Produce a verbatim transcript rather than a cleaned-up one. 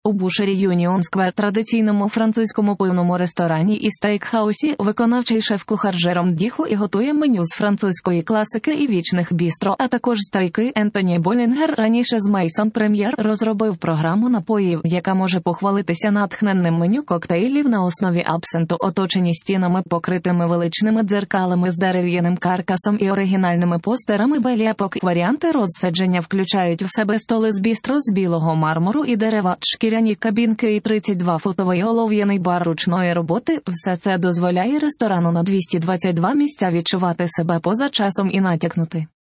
У Бушері Юніон Сквер, традиційному французькому пивному ресторані і стейкхаусі, виконавчий шеф-кухар Жером Діху і готує меню з французької класики і вічних бістро, а також стейки. Ентоні Болінгер раніше з Мейсон Прем'єр розробив програму напоїв, яка може похвалитися натхненним меню коктейлів на основі абсенту, оточені стінами, покритими величними дзеркалами з дерев'яним каркасом і оригінальними постерами беляпок. Варіанти розсадження включають в себе столи з бістро з білого мармуру і дерева, шкіряні кабінки і тридцять два футовий олов'яний бар ручної роботи. Все це дозволяє ресторану на двісті двадцять два місця відчувати себе поза часом і натякнути